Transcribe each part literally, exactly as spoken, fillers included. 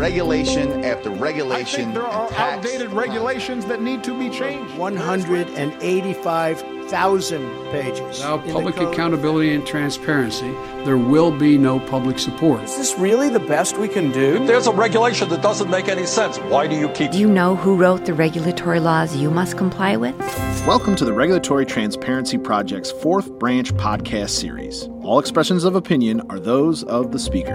regulation after regulation. I think there are tax. outdated regulations that need to be changed. one hundred eighty-five thousand pages. Without public accountability and transparency, there will be no public support. Is this really the best we can do? If there's a regulation that doesn't make any sense, why do you keep... Do you know who wrote the regulatory laws you must comply with? Welcome to the Regulatory Transparency Project's fourth branch podcast series. All expressions of opinion are those of the speaker.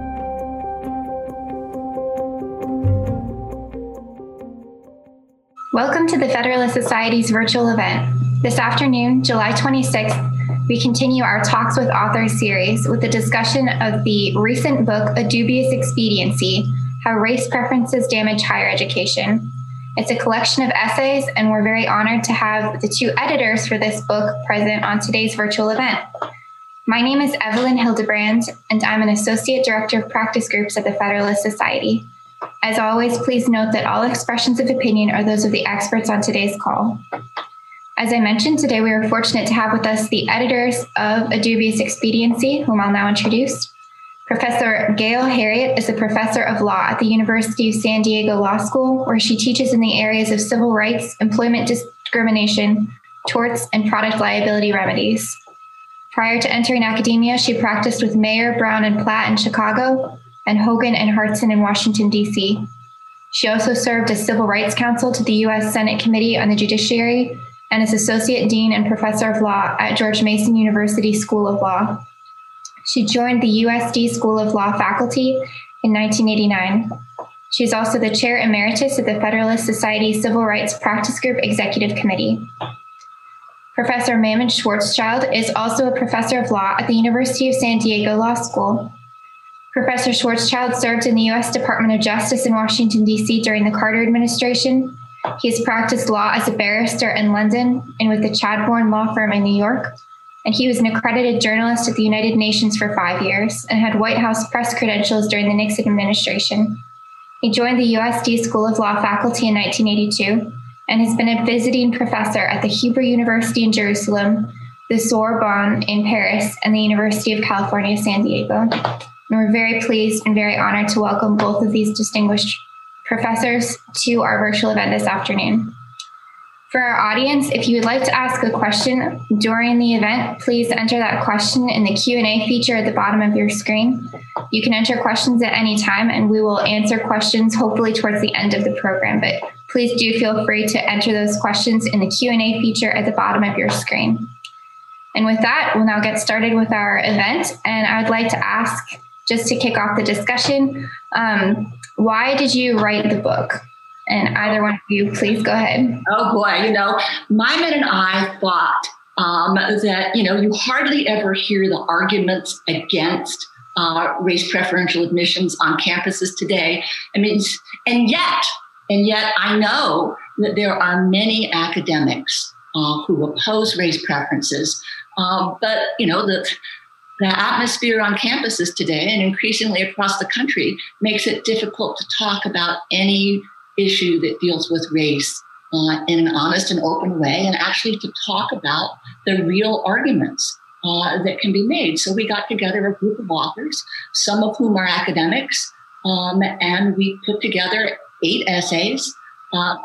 Welcome to the Federalist Society's virtual event. This afternoon, July twenty-sixth, we continue our Talks with Authors series with a discussion of the recent book, A Dubious Expediency, How Race Preferences Damage Higher Education. It's a collection of essays, and we're very honored to have the two editors for this book present on today's virtual event. My name is Evelyn Hildebrand, and I'm an Associate Director of Practice Groups at the Federalist Society. As always, please note that all expressions of opinion are those of the experts on today's call. As I mentioned, today we are fortunate to have with us the editors of A Dubious Expediency, whom I'll now introduce. Professor Gail Heriot is a professor of law at the University of San Diego Law School, where she teaches in the areas of civil rights, employment discrimination, torts, and product liability remedies. Prior to entering academia, she practiced with Mayer, Brown, and Platt in Chicago, and Hogan and Hartson in Washington, D C. She also served as Civil Rights Counsel to the U S Senate Committee on the Judiciary and as Associate Dean and Professor of Law at George Mason University School of Law. She joined the U S D School of Law faculty in nineteen eighty-nine. She is also the Chair Emeritus of the Federalist Society Civil Rights Practice Group Executive Committee. Professor Maimon Schwarzschild is also a Professor of Law at the University of San Diego Law School. Professor Schwarzschild served in the U S Department of Justice in Washington, D C during the Carter administration. He has practiced law as a barrister in London and with the Chadbourne Law Firm in New York. And he was an accredited journalist at the United Nations for five years and had White House press credentials during the Nixon administration. He joined the U S D School of Law faculty in nineteen eighty-two and has been a visiting professor at the Hebrew University in Jerusalem, the Sorbonne in Paris, and the University of California, San Diego. And we're very pleased and very honored to welcome both of these distinguished professors to our virtual event this afternoon. For our audience, if you would like to ask a question during the event, please enter that question in the Q and A feature at the bottom of your screen. You can enter questions at any time, and we will answer questions hopefully towards the end of the program, but please do feel free to enter those questions in the Q and A feature at the bottom of your screen. And with that, we'll now get started with our event, and I would like to ask, just to kick off the discussion, um, why did you write the book? And either one of you, please go ahead. Oh boy, you know, Maimon and I thought um, that, you know, you hardly ever hear the arguments against uh, race preferential admissions on campuses today. I mean, and yet, and yet I know that there are many academics uh, who oppose race preferences, uh, but, you know, the The atmosphere on campuses today and increasingly across the country makes it difficult to talk about any issue that deals with race uh, in an honest and open way, and actually to talk about the real arguments uh, that can be made. So we got together a group of authors, some of whom are academics, um, and we put together eight essays. Uh,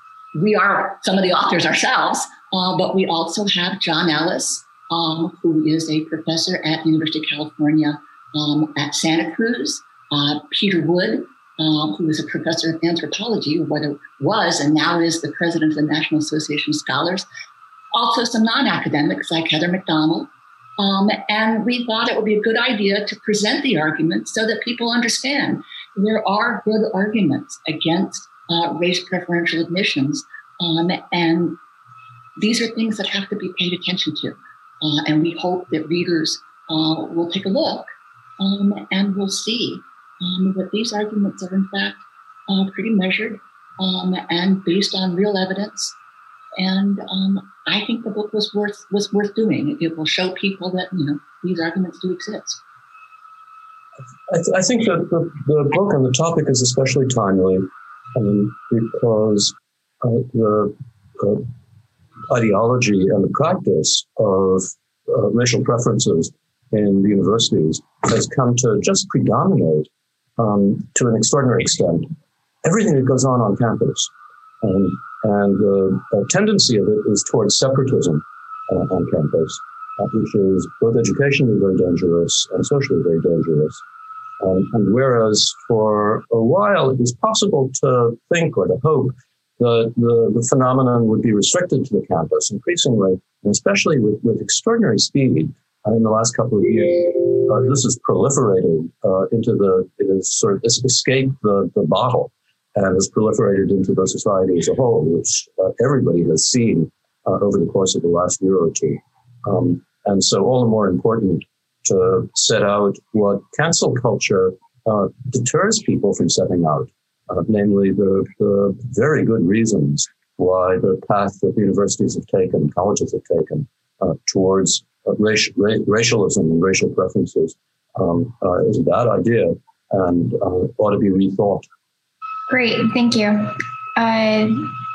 we are some of the authors ourselves, uh, but we also have John Ellis, Um, who is a professor at the University of California um, at Santa Cruz, uh, Peter Wood, uh, who is a professor of anthropology, or whether was and now is the president of the National Association of Scholars, also some non-academics like Heather McDonald. Um, and we thought it would be a good idea to present the arguments so that people understand there are good arguments against uh, race preferential admissions, um, and these are things that have to be paid attention to. Uh, and we hope that readers uh, will take a look um, and will see um, that these arguments are, in fact, uh, pretty measured um, and based on real evidence. And um, I think the book was worth was worth doing. It will show people that, you know, these arguments do exist. I, th- I think that the, the book and the topic is especially timely um, because uh, the uh, ideology and the practice of uh, racial preferences in the universities has come to just predominate um, to an extraordinary extent everything that goes on on campus. Um, and uh, a tendency of it is towards separatism uh, on campus, uh, which is both educationally very dangerous and socially very dangerous. Um, and whereas for a while it was possible to think or to hope that the, the phenomenon would be restricted to the campus, increasingly, and especially with, with extraordinary speed, uh, in the last couple of years, uh, this has proliferated uh, into the, it has sort of escaped the, the bottle and has proliferated into the society as a whole, which uh, everybody has seen uh, over the course of the last year or two. Um, and so all the more important to set out what cancel culture uh, deters people from setting out, uh, namely the, the very good reasons why the path that universities have taken, colleges have taken uh, towards uh, raci- ra- racialism and racial preferences um, uh, is a bad idea and uh, ought to be rethought. Great, thank you. Uh,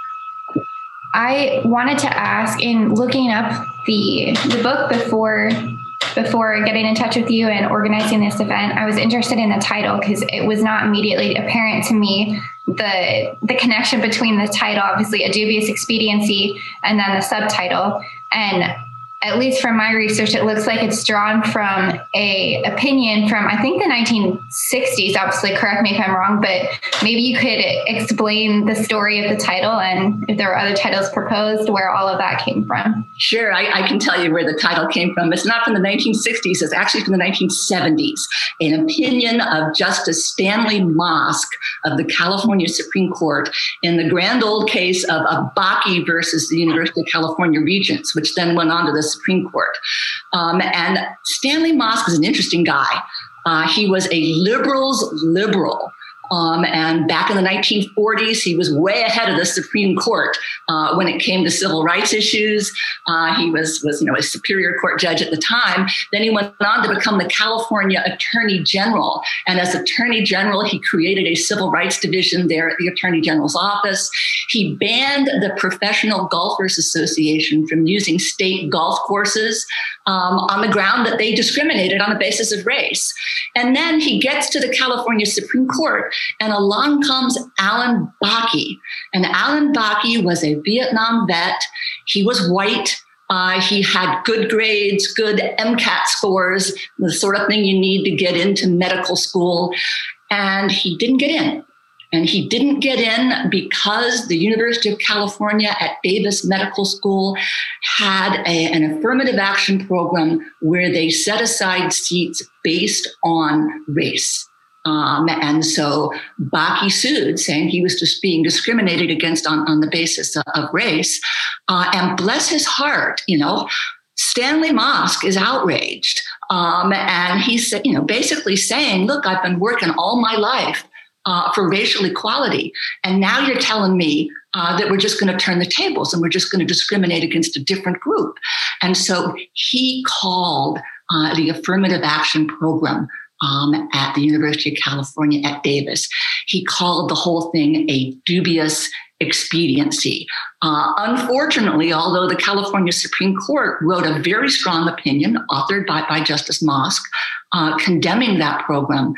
I wanted to ask, in looking up the the book before before getting in touch with you and organizing this event, I was interested in the title because it was not immediately apparent to me the the connection between the title, obviously A Dubious Expediency, and then the subtitle. And at least from my research, it looks like it's drawn from a opinion from, I think, the nineteen sixties. Obviously, correct me if I'm wrong, but maybe you could explain the story of the title and if there were other titles proposed, where all of that came from. Sure, I, I can tell you where the title came from. It's not from the nineteen sixties. It's actually from the nineteen seventies. An opinion of Justice Stanley Mosk of the California Supreme Court in the grand old case of Abaki versus the University of California Regents, which then went on to the Supreme Court. Um, and Stanley Mosk is an interesting guy. Uh, he was a liberal's liberal. Um, and back in the nineteen forties, he was way ahead of the Supreme Court uh, when it came to civil rights issues. Uh, he was, was, you know, a Superior Court judge at the time. Then he went on to become the California Attorney General. And as Attorney General, he created a civil rights division there at the Attorney General's office. He banned the Professional Golfers Association from using state golf courses um, on the ground that they discriminated on the basis of race. And then he gets to the California Supreme Court, and along comes Alan Bakke. And Alan Bakke was a Vietnam vet. He was white. Uh, he had good grades, good MCAT scores, the sort of thing you need to get into medical school. And he didn't get in. And he didn't get in because the University of California at Davis Medical School had a, an affirmative action program where they set aside seats based on race. Um, and so Bakke sued, saying he was just being discriminated against on, on the basis of, of race. Uh, and bless his heart, you know, Stanley Mosk is outraged. Um, and he's, you know, basically saying, look, I've been working all my life Uh, for racial equality. And now you're telling me uh, that we're just going to turn the tables and we're just going to discriminate against a different group. And so he called uh, the affirmative action program um, at the University of California at Davis. He called the whole thing a dubious expediency. Uh, unfortunately, although the California Supreme Court wrote a very strong opinion authored by, by Justice Mosk uh, condemning that program,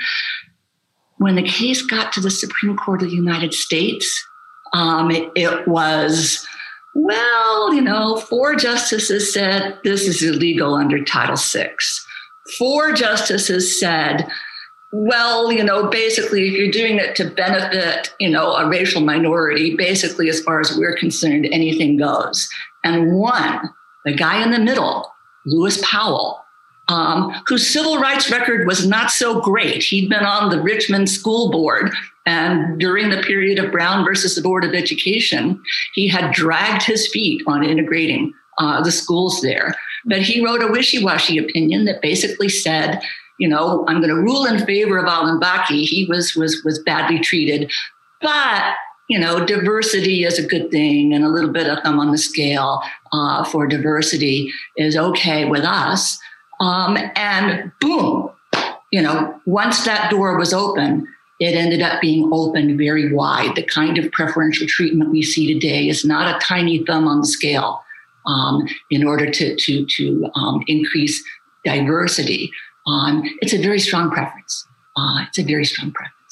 when the case got to the Supreme Court of the United States, um, it, it was, well, you know, four justices said this is illegal under Title six. Four justices said, well, you know, basically, if you're doing it to benefit, you know, a racial minority, basically, as far as we're concerned, anything goes. And one, the guy in the middle, Lewis Powell, Um, whose civil rights record was not so great. He'd been on the Richmond School Board, and during the period of Brown versus the Board of Education, he had dragged his feet on integrating uh, the schools there. But he wrote a wishy-washy opinion that basically said, you know, I'm going to rule in favor of Alan Bakke. He was was was badly treated, but you know, diversity is a good thing, and a little bit of thumb on the scale uh, for diversity is okay with us. Um, and boom, you know, once that door was open, it ended up being opened very wide. The kind of preferential treatment we see today is not a tiny thumb on the scale um, in order to, to, to um, increase diversity. Um, it's a very strong preference. Uh, it's a very strong preference.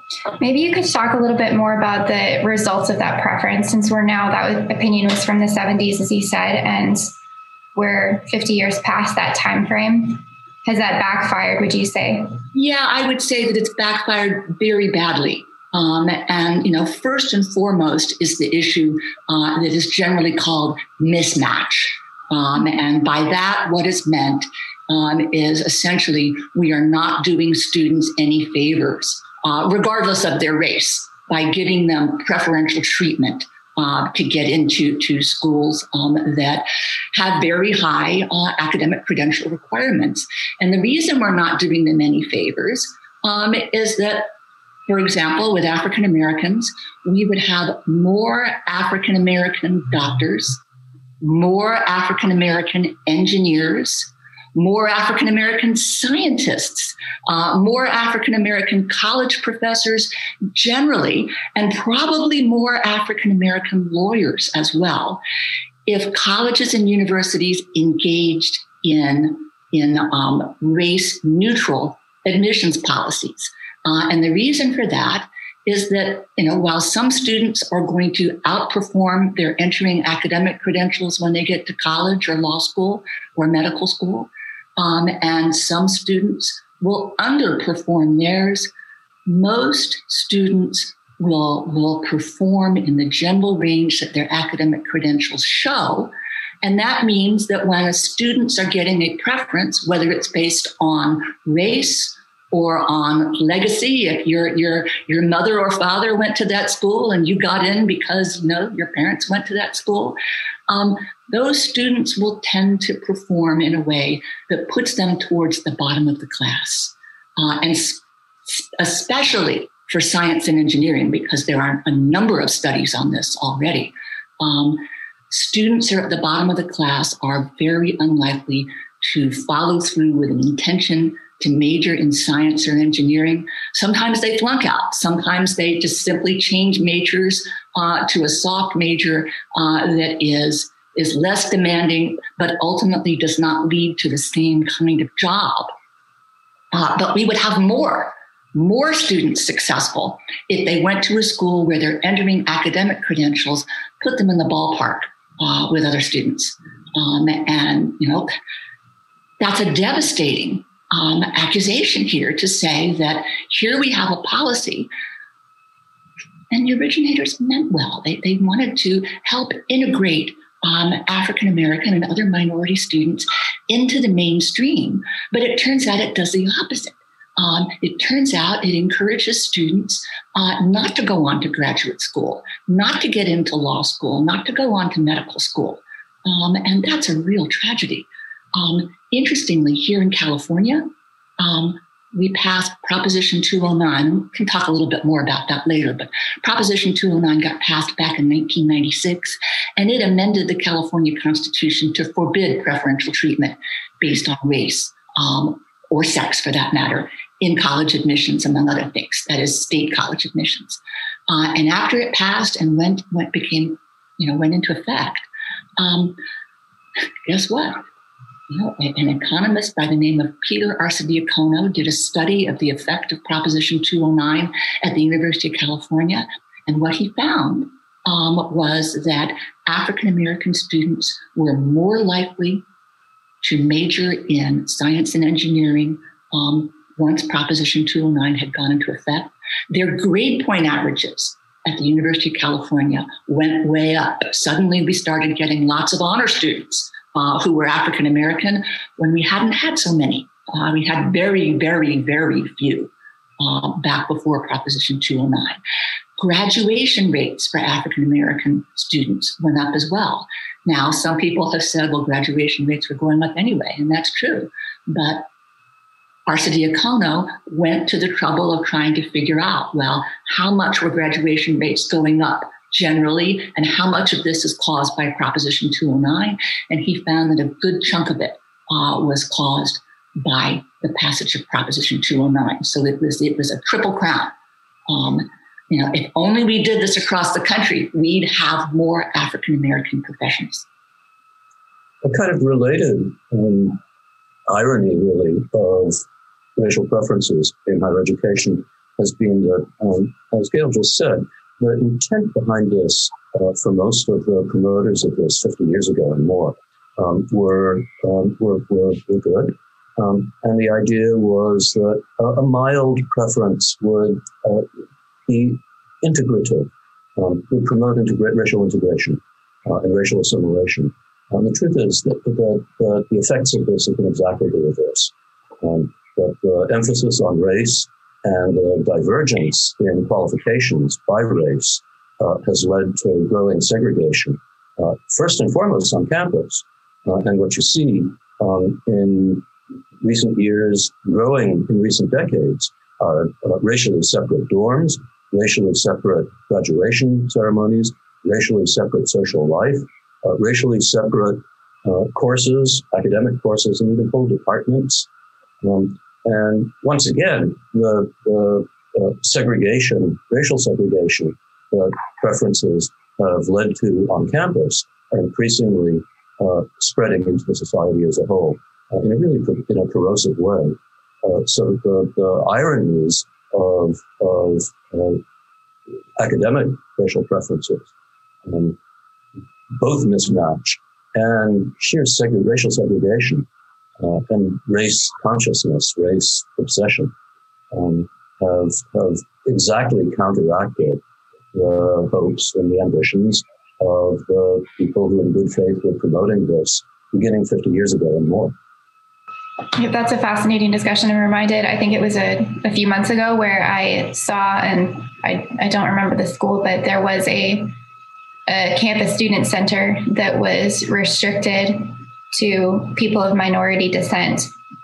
Maybe you could talk a little bit more about the results of that preference, since we're now, that opinion was from the seventies, as you said, and we're fifty years past that time frame. Has that backfired, would you say? Yeah, I would say that it's backfired very badly. Um, and, you know, first and foremost is the issue uh, that is generally called mismatch. Um, and by that, what is meant um, is essentially we are not doing students any favors, uh, regardless of their race, by giving them preferential treatment uh, to get into to schools um, that have very high uh, academic credential requirements. And the reason we're not doing them any favors um, is that, for example, with African Americans, we would have more African American doctors, more African American engineers, more African American scientists, uh, more African American college professors generally, and probably more African American lawyers as well, if colleges and universities engaged in, in um, race-neutral admissions policies. Uh, and the reason for that is that, you know, while some students are going to outperform their entering academic credentials when they get to college or law school or medical school, um, and some students will underperform theirs, most students will, will perform in the general range that their academic credentials show. And that means that when students are getting a preference, whether it's based on race or on legacy, if your your your mother or father went to that school and you got in because, you know, your parents went to that school, um, those students will tend to perform in a way that puts them towards the bottom of the class. Uh, and s- especially for science and engineering, because there are a number of studies on this already. Um, students who are at the bottom of the class are very unlikely to follow through with an intention to major in science or engineering. Sometimes they flunk out. Sometimes they just simply change majors uh, to a soft major uh, that is, is less demanding, but ultimately does not lead to the same kind of job. Uh, but we would have more, more students successful if they went to a school where their entering academic credentials put them in the ballpark uh, with other students. Um, and, you know, that's a devastating Um, accusation here to say that here we have a policy, and the originators meant well. They, they wanted to help integrate um, African American and other minority students into the mainstream, but it turns out it does the opposite. Um, it turns out it encourages students uh, not to go on to graduate school, not to get into law school, not to go on to medical school, um, and that's a real tragedy. Um, interestingly, here in California, um, we passed Proposition two oh nine. We can talk a little bit more about that later, but Proposition two oh nine got passed back in nineteen ninety-six, and it amended the California Constitution to forbid preferential treatment based on race um, or sex, for that matter, in college admissions, among other things. That is, state college admissions. Uh, and after it passed and went, went became, you know, went into effect, um, guess what? You know, an economist by the name of Peter Arcidiacono did a study of the effect of Proposition two oh nine at the University of California. And what he found um, was that African American students were more likely to major in science and engineering um, once Proposition two oh nine had gone into effect. Their grade point averages at the University of California went way up. Suddenly we started getting lots of honor students Uh, who were African American when we hadn't had so many. Uh, we had very, very, very few uh, back before Proposition two oh nine. Graduation rates for African American students went up as well. Now, some people have said, well, graduation rates were going up anyway, and that's true. But Arcidiacono went to the trouble of trying to figure out, well, how much were graduation rates going up generally, and how much of this is caused by Proposition two oh nine. And he found that a good chunk of it uh, was caused by the passage of Proposition two oh nine. So it was it was a triple crown. Um, you know, if only we did this across the country, we'd have more African American professions. A kind of related um, irony, really, of racial preferences in higher education has been that, um, as Gail just said, the intent behind this uh, for most of the promoters of this fifty years ago and more um, were, um, were, were were good. Um, and the idea was that a, a mild preference would uh, be integrative, um, would promote integra- racial integration uh, and racial assimilation. Um, the truth is that, that, that the effects of this have been exactly the reverse. Um, that the emphasis on race and the divergence in qualifications by race uh, has led to growing segregation, uh, first and foremost on campus. Uh, and what you see um, in recent years, growing in recent decades, are uh, racially separate dorms, racially separate graduation ceremonies, racially separate social life, uh, racially separate uh, courses, academic courses, and even whole departments. Um, and once again, the, the uh, segregation, racial segregation that preferences have led to on campus are increasingly uh, spreading into the society as a whole uh, in a really in a corrosive way. Uh, so the, the ironies of, of uh, academic racial preferences um, both mismatch, and sheer seg- racial segregation uh, and race consciousness, race obsession um, have, have exactly counteracted the hopes and the ambitions of the people who in good faith were promoting this beginning fifty years ago and more. That's a fascinating discussion. I'm reminded, I think it was a, a few months ago where I saw, and I, I don't remember the school, but there was a, a campus student center that was restricted to people of minority descent.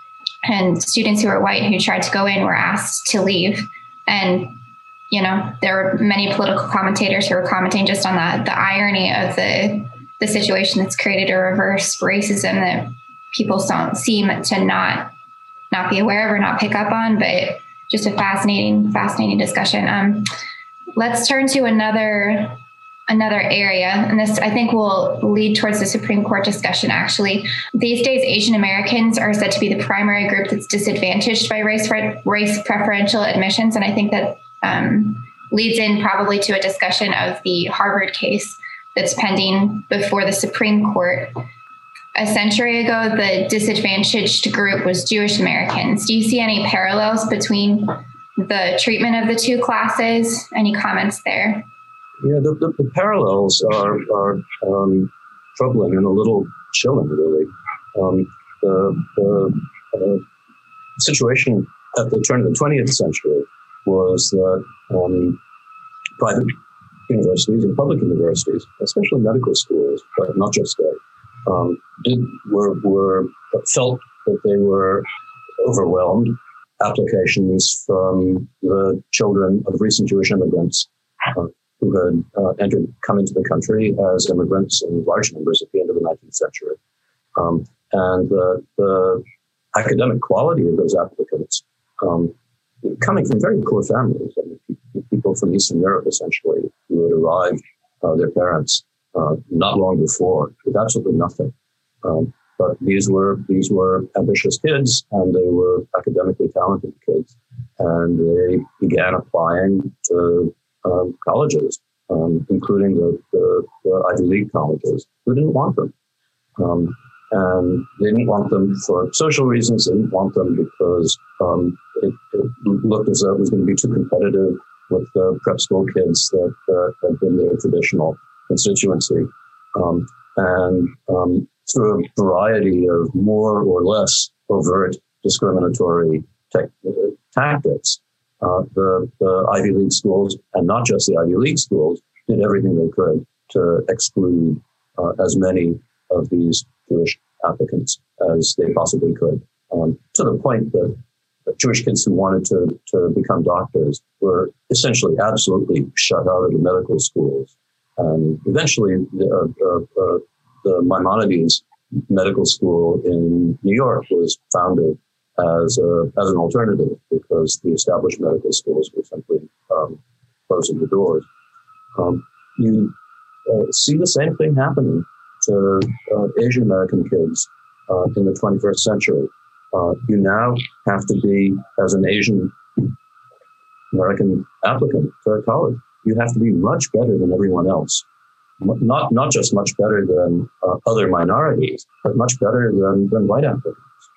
And students who were white who tried to go in were asked to leave. And, you know, there were many political commentators who were commenting just on the, the irony of the, the situation that's created a reverse racism that people don't seem to not not be aware of or not pick up on, but just a fascinating, fascinating discussion. Um, let's turn to another another area, and this I think will lead towards the Supreme Court discussion. Actually, these days, Asian Americans are said to be the primary group that's disadvantaged by race race preferential admissions, and I think that um, leads in probably to a discussion of the Harvard case that's pending before the Supreme Court. A century ago, the disadvantaged group was Jewish Americans. Do you see any parallels between the treatment of the two classes? Any comments there? Yeah, the, the, the parallels are, are um, troubling and a little chilling, really. Um, the the uh, situation at the turn of the twentieth century was that um, private universities and public universities, especially medical schools, but not just they, Um, did were were felt that they were overwhelmed. Applications from the children of recent Jewish immigrants uh, who had uh, entered, come into the country as immigrants in large numbers at the end of the nineteenth century, um, and the, the academic quality of those applicants um, coming from very poor families. I mean, people from Eastern Europe, essentially, who had arrived, uh, their parents. Uh, not long before, with absolutely nothing. Um, but these were these were ambitious kids, and they were academically talented kids, and they began applying to um, colleges, um, including the, the, the Ivy League colleges, who didn't want them. Um, and they didn't want them for social reasons. They didn't want them because um, it, it looked as though it was going to be too competitive with the prep school kids that uh, had been their traditional constituency, um, and um, through a variety of more or less overt discriminatory tech, uh, tactics, uh, the, the Ivy League schools, and not just the Ivy League schools, did everything they could to exclude uh, as many of these Jewish applicants as they possibly could, um, to the point that Jewish kids who wanted to, to become doctors were essentially absolutely shut out of the medical schools. And eventually, the, uh, uh, the Maimonides Medical School in New York was founded as a, as an alternative because the established medical schools were simply um, closing the doors. Um, you uh, see the same thing happening to uh, Asian American kids uh, in the twenty-first century. Uh, you now have to be, as an Asian American applicant to college. You have to be much better than everyone else. Not not just much better than uh, other minorities, but much better than, than white applicants.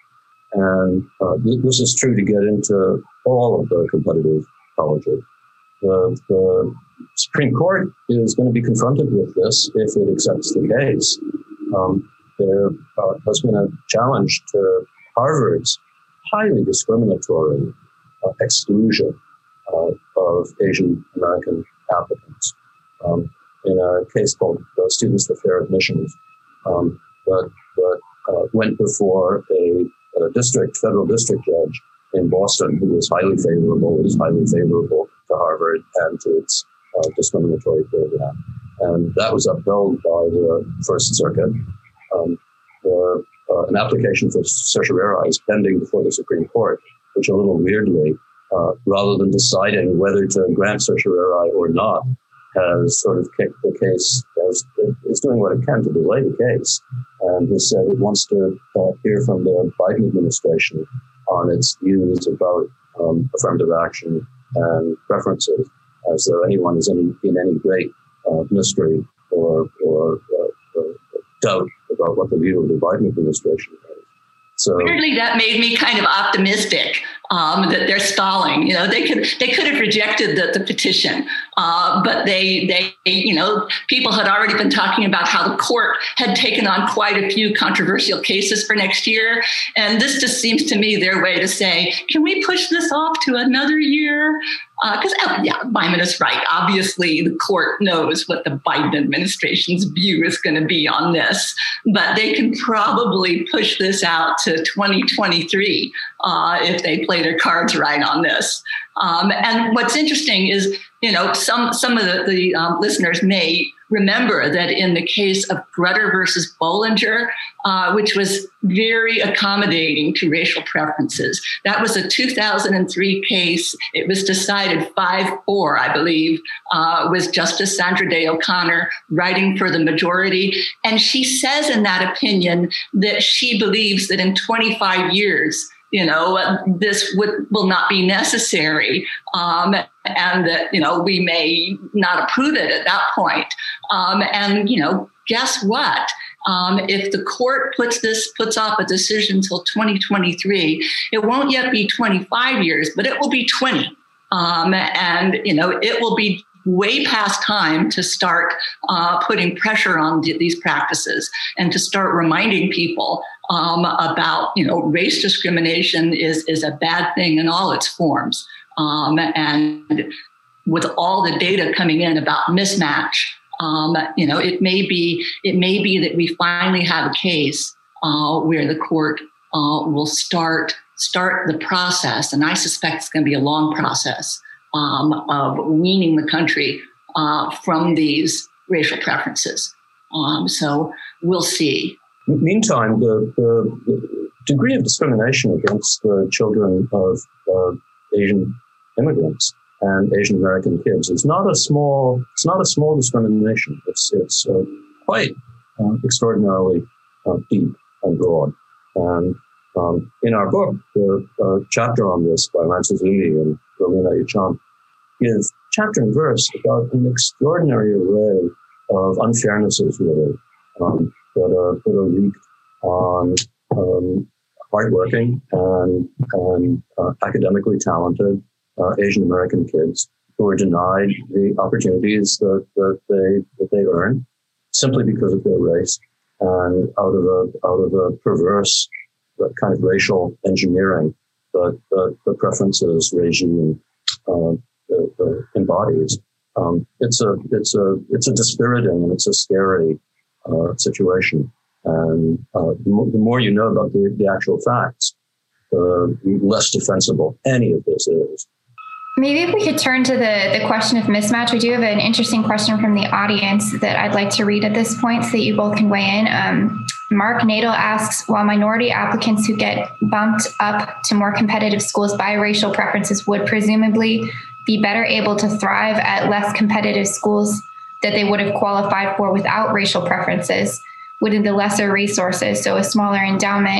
And uh, th- this is true to get into all of the competitive colleges. The, the Supreme Court is going to be confronted with this if it accepts the case. Um, there uh, has been a challenge to Harvard's highly discriminatory uh, exclusion uh, of Asian American applicants um, in a case called uh, Students for Fair Admissions um, that, that uh, went before a, a district, federal district judge in Boston who was highly favorable, was highly favorable to Harvard and to its uh, discriminatory program. And that was upheld by the First Circuit. Um, the, uh, an application for certiorari is pending before the Supreme Court, which a little weirdly, uh, rather than deciding whether to grant certiorari or not, has sort of kicked the case, as it's doing what it can to delay the case, and has said it wants to uh, hear from the Biden administration on its views about um, affirmative action and preferences, as though anyone is any, in any great uh, mystery or, or uh, uh, doubt about what the view of the Biden administration is. So weirdly, that made me kind of optimistic um, that they're stalling. You know, they could they could have rejected the, the petition, uh, but they they you know people had already been talking about how the court had taken on quite a few controversial cases for next year, and this just seems to me their way to say, can we push this off to another year? Because uh, yeah, Wyman is right. Obviously, the court knows what the Biden administration's view is going to be on this, but they can probably push this out to twenty twenty-three uh, if they play their cards right on this. Um, and what's interesting is, you know, some some of the, the um, listeners may remember that in the case of Grutter versus Bollinger, uh, which was very accommodating to racial preferences, that was a two thousand three case. It was decided five four, I believe, uh, with Justice Sandra Day O'Connor writing for the majority. And she says in that opinion that she believes that in twenty-five years, you know, this would, will not be necessary, um, and that, you know, we may not approve it at that point. Um, and, you know, guess what? Um, if the court puts this, puts off a decision until twenty twenty-three, it won't yet be twenty-five years, but it will be twenty. Um, and, you know, it will be way past time to start uh, putting pressure on th- these practices and to start reminding people um, about, you know, race discrimination is, is a bad thing in all its forms. Um, and with all the data coming in about mismatch, um, you know, it may be, it may be that we finally have a case uh, where the court uh, will start, start the process. And I suspect it's going to be a long process Um, of weaning the country uh, from these racial preferences. Um, so we'll see. Meantime, the, the, the degree of discrimination against the children of uh, Asian immigrants and Asian American kids is not a small. It's not a small discrimination. It's it's uh, quite uh, extraordinarily uh, deep and broad. And um, in our book, the uh, chapter on this by Lance Azumi and Romina Yacham is chapter and verse about an extraordinary array of unfairnesses, really, um, that are that are wreaked on um, hardworking and and uh, academically talented uh, Asian American kids who are denied the opportunities that, that they that they earn simply because of their race, and out of a out of a perverse kind of racial engineering that the, the preferences regime uh, the, the embodies. Um, it's a it's a it's a dispiriting and it's a scary uh, situation. And uh, the, more, the more you know about the, the actual facts, the less defensible any of this is. Maybe if we could turn to the, the question of mismatch. We do have an interesting question from the audience that I'd like to read at this point so that you both can weigh in. Um, Mark Nadel asks, while minority applicants who get bumped up to more competitive schools by racial preferences would presumably be better able to thrive at less competitive schools that they would have qualified for without racial preferences, within the lesser resources, so a smaller endowment,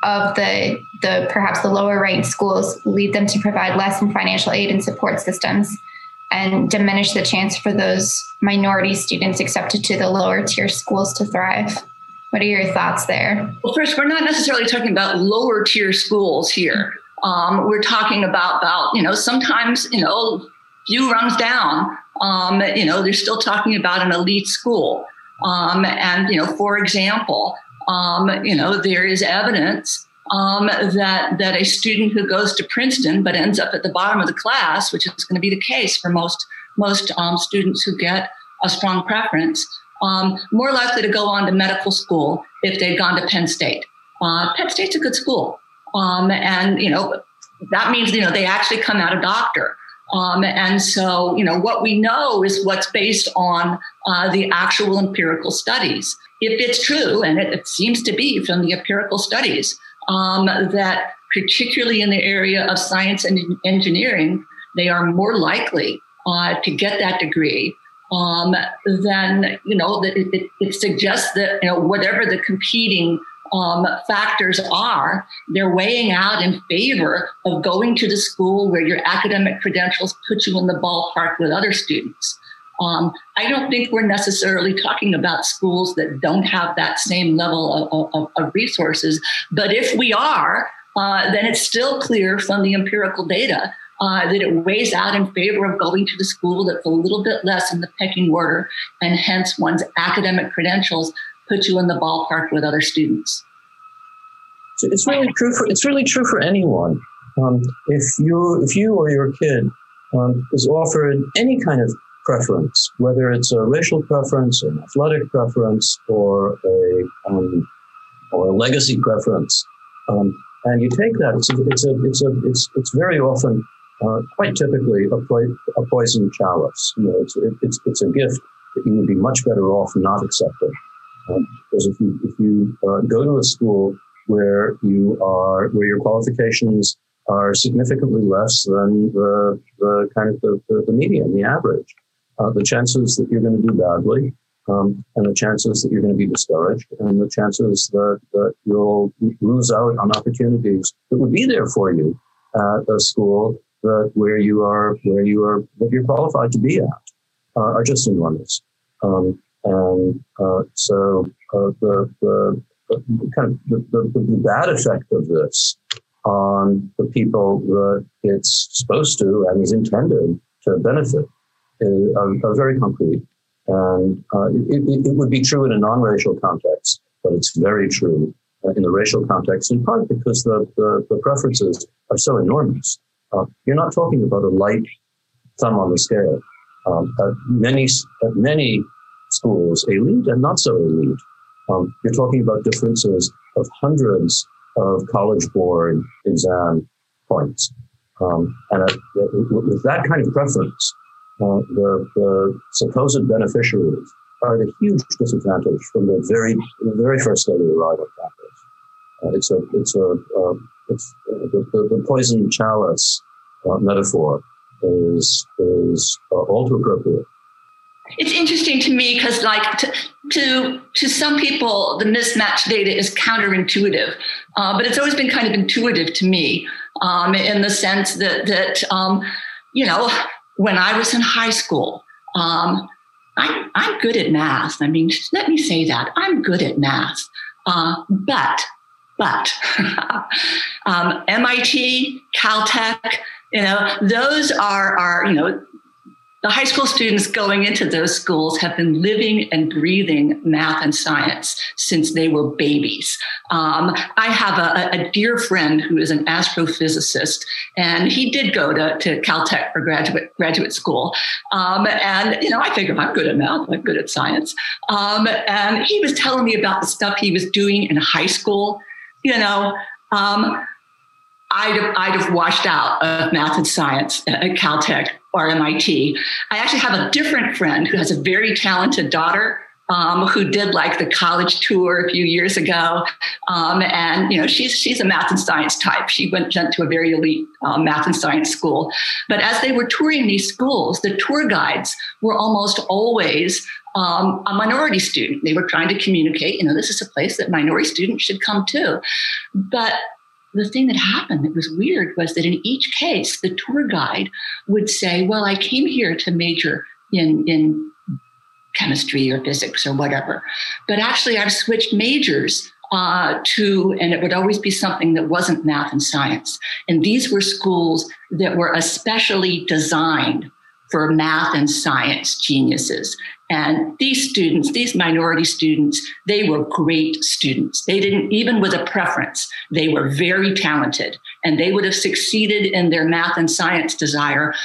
of the the perhaps the lower ranked schools lead them to provide less in financial aid and support systems and diminish the chance for those minority students accepted to the lower tier schools to thrive. What are your thoughts there? Well, first, we're not necessarily talking about lower tier schools here. Um, we're talking about, about, you know, sometimes, you know, few rungs down, um, you know, they're still talking about an elite school. Um, and, you know, for example, um, you know, there is evidence um, that that a student who goes to Princeton but ends up at the bottom of the class, which is going to be the case for most most um, students who get a strong preference, um, more likely to go on to medical school if they've gone to Penn State. Uh, Penn State's a good school. Um, and, you know, that means, you know, they actually come out a doctor. Um, and so, you know, what we know is what's based on uh, the actual empirical studies. If it's true, and it, it seems to be from the empirical studies, um, that particularly in the area of science and engineering, they are more likely uh, to get that degree. Um, then, you know, it, it, it suggests that, you know, whatever the competing Um, factors are, they're weighing out in favor of going to the school where your academic credentials put you in the ballpark with other students. Um, I don't think we're necessarily talking about schools that don't have that same level of, of, of resources. But if we are, uh, then it's still clear from the empirical data uh, that it weighs out in favor of going to the school that's a little bit less in the pecking order, and hence one's academic credentials put you in the ballpark with other students. So it's really true for it's really true for anyone. Um, if you if you or your kid um, is offered any kind of preference, whether it's a racial preference, or an athletic preference, or a um, or a legacy preference, um, and you take that, it's a, it's a it's a it's it's very often, uh, quite typically, a, po- a poisoned chalice. You know, it's it, it's it's a gift that you would be much better off not accepting. Um, because if you if you uh, go to a school where you are where your qualifications are significantly less than the the kind of the, the, the median, the average, uh, the chances that you're going to do badly, um, and the chances that you're going to be discouraged, and the chances that, that you'll lose out on opportunities that would be there for you at a school that where you are where you are that you're qualified to be at uh, are just enormous. Um, And uh, so uh, the, the, the kind of the, the, the bad effect of this on the people that it's supposed to and is intended to benefit is, are, are very concrete. And uh, it, it, it would be true in a non-racial context, but it's very true in the racial context, in part because the, the, the preferences are so enormous. Uh, you're not talking about a light thumb on the scale. Um, at many, at many schools, elite and not so elite, um, you're talking about differences of hundreds of College Board exam points. Um, and at, with that kind of preference, uh, the, the supposed beneficiaries are at a huge disadvantage from the very, the very first day they arrive on campus. Uh, it's a, it's a, uh, it's uh, the, the, the poison chalice uh, metaphor is is uh, all too appropriate. It's interesting to me because, like, to, to to some people, the mismatched data is counterintuitive, uh, but it's always been kind of intuitive to me, um, in the sense that that um, you know, when I was in high school, um, I, I'm good at math. I mean, let me say that I'm good at math, uh, but but um, M I T, Caltech, you know, those are are you know. The high school students going into those schools have been living and breathing math and science since they were babies. Um, I have a, a dear friend who is an astrophysicist, and he did go to, to Caltech for graduate graduate school. Um, and, you know, I figure I'm good at math, I'm good at science. Um, and he was telling me about the stuff he was doing in high school. You know, um, I'd have, I'd have washed out of math and science at Caltech or M I T. I actually have a different friend who has a very talented daughter um, who did like the college tour a few years ago. Um, and, you know, she's she's a math and science type. She went, went to a very elite uh, math and science school. But as they were touring these schools, the tour guides were almost always um, a minority student. They were trying to communicate, you know, this is a place that minority students should come to. But the thing that happened that was weird was that in each case, the tour guide would say, well, I came here to major in, in chemistry or physics or whatever. But actually, I've switched majors uh, to, and it would always be something that wasn't math and science. And these were schools that were especially designed for math and science geniuses. And these students, these minority students, they were great students. They didn't, even with a preference, they were very talented, and they would have succeeded in their math and science desire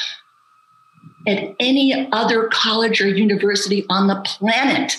at any other college or university on the planet.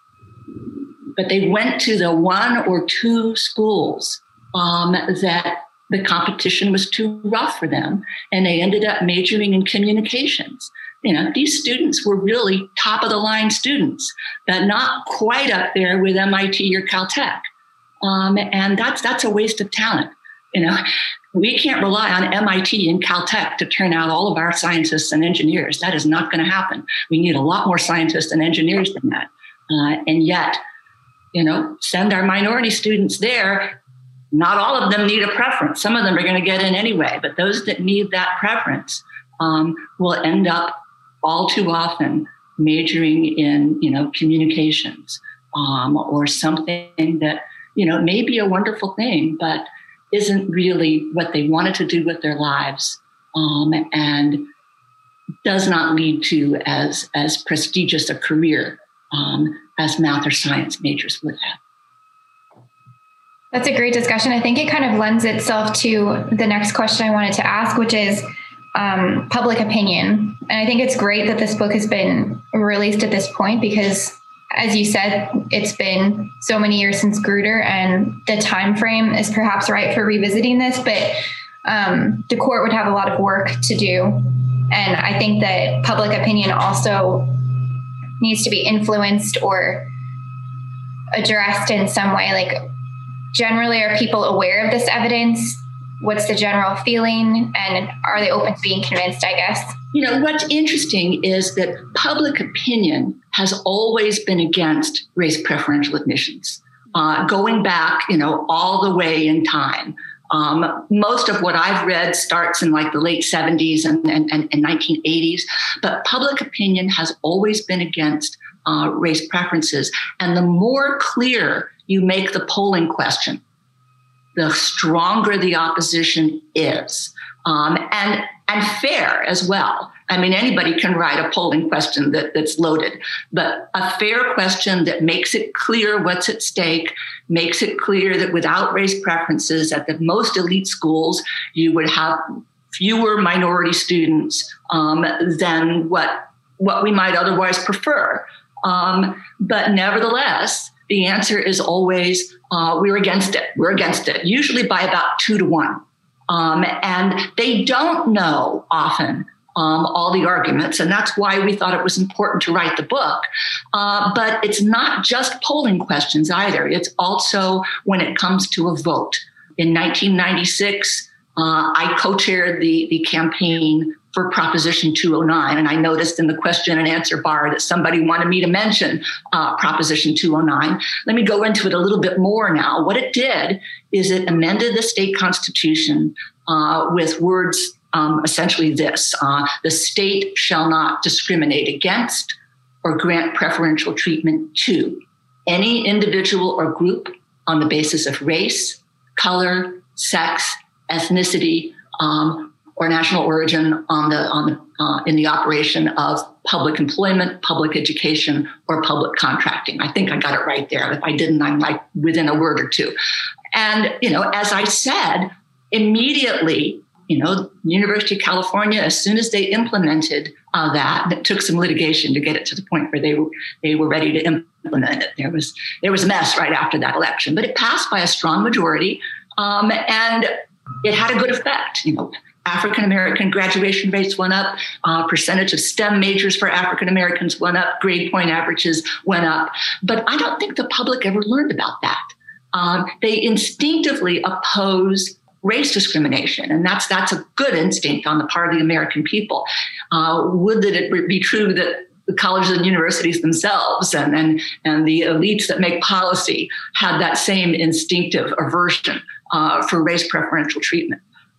But they went to the one or two schools um, that the competition was too rough for them, and they ended up majoring in communications. You know, these students were really top of the line students, but not quite up there with M I T or Caltech. Um, and that's that's a waste of talent. You know, we can't rely on M I T and Caltech to turn out all of our scientists and engineers. That is not going to happen. We need a lot more scientists and engineers than that. Uh, and yet, you know, send our minority students there. Not all of them need a preference. Some of them are going to get in anyway, but those that need that preference um, will end up all too often majoring in, you know, communications um, or something that, you know, may be a wonderful thing, but isn't really what they wanted to do with their lives um, and does not lead to as, as prestigious a career um, as math or science majors would have. That's a great discussion. I think it kind of lends itself to the next question I wanted to ask, which is um, public opinion. And I think it's great that this book has been released at this point because, as you said, it's been so many years since Grutter, and the time frame is perhaps right for revisiting this, but um, the court would have a lot of work to do. And I think that public opinion also needs to be influenced or addressed in some way. Like, generally, are people aware of this evidence? What's the general feeling? And are they open to being convinced, I guess? You know, what's interesting is that public opinion has always been against race preferential admissions, uh, going back, you know, all the way in time. Um, most of what I've read starts in like the late seventies and, and, and, and nineteen eighties, but public opinion has always been against uh, race preferences. And the more clear you make the polling question, the stronger the opposition is, um, and and fair as well. I mean, anybody can write a polling question that, that's loaded, but a fair question that makes it clear what's at stake, makes it clear that without race preferences at the most elite schools, you would have fewer minority students um, than what what we might otherwise prefer. Um, but nevertheless, the answer is always, uh, we're against it. We're against it, usually by about two to one. Um, and they don't know often um, all the arguments. And that's why we thought it was important to write the book. Uh, but it's not just polling questions either. It's also when it comes to a vote. In nineteen ninety-six, uh, I co-chaired the, the campaign for Proposition two oh nine. And I noticed in the question and answer bar that somebody wanted me to mention uh, Proposition two oh nine. Let me go into it a little bit more now. What it did is it amended the state constitution uh, with words um, essentially this: uh, the state shall not discriminate against or grant preferential treatment to any individual or group on the basis of race, color, sex, ethnicity, um, or national origin on the on the uh, in the operation of public employment, public education, or public contracting. I think I got it right there. If I didn't, I'm like within a word or two. And you know, as I said, immediately, you know, University of California, as soon as they implemented uh, that, it took some litigation to get it to the point where they were they were ready to implement it. There was there was a mess right after that election, but it passed by a strong majority, um, and it had a good effect. You know, African American graduation rates went up, uh, percentage of STEM majors for African Americans went up, grade point averages went up. But I don't think the public ever learned about that. Um, they instinctively oppose race discrimination, and that's that's a good instinct on the part of the American people. Uh, would that it be true that the colleges and universities themselves and, and, and the elites that make policy had that same instinctive aversion uh, for race preferential treatment.